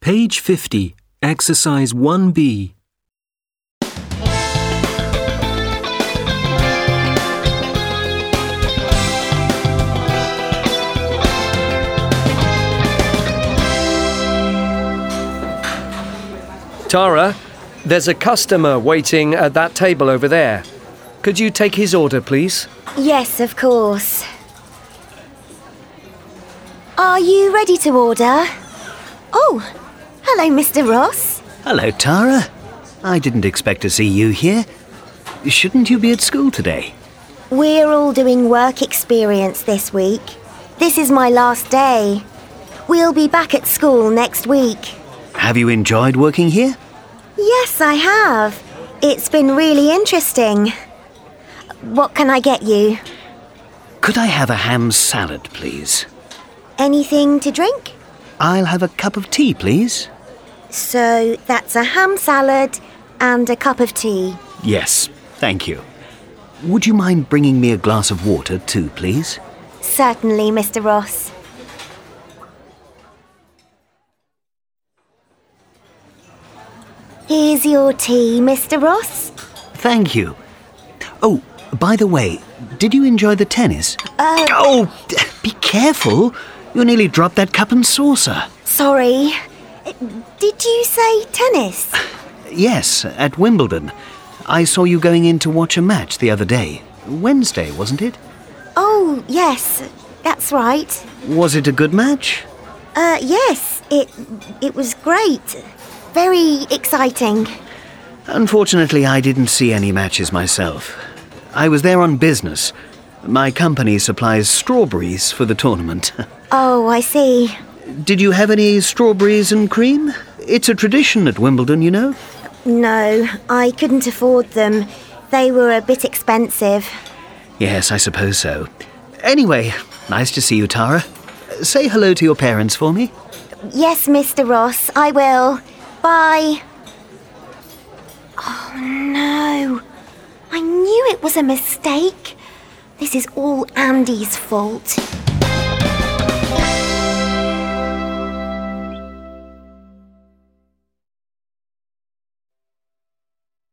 Page 50, Exercise 1B. Tara, there's a customer waiting at that table over there. Could you take his order, please? Yes, of course. Are you ready to order? Oh, hello, Mr. Ross. Hello, Tara. I didn't expect to see you here. Shouldn't you be at school today? We're all doing work experience this week. This is my last day. We'll be back at school next week. Have you enjoyed working here? Yes, I have. It's been really interesting. What can I get you? Could I have a ham salad, please? Anything to drink? I'll have a cup of tea, please. So that's a ham salad and a cup of tea. Yes, thank you. Would you mind bringing me a glass of water too, please? Certainly, Mr. Ross. Here's your tea, Mr. Ross. Thank you. Oh, by the way, did you enjoy the tennis? Oh, be careful. You nearly dropped that cup and saucer. Sorry. Did you say tennis? Yes, at Wimbledon. I saw you going in to watch a match the other day. Wednesday, wasn't it? Oh, yes, that's right. Was it a good match? Yes, it was great. Very exciting. Unfortunately, I didn't see any matches myself. I was there on business. My company supplies strawberries for the tournament. Oh, I see. Did you have any strawberries and cream? It's a tradition at Wimbledon, you know. No, I couldn't afford them. They were a bit expensive. Yes, I suppose so. Anyway, nice to see you, Tara. Say hello to your parents for me. Yes, Mr. Ross, I will. Bye. Oh, no. I knew it was a mistake. This is all Andy's fault.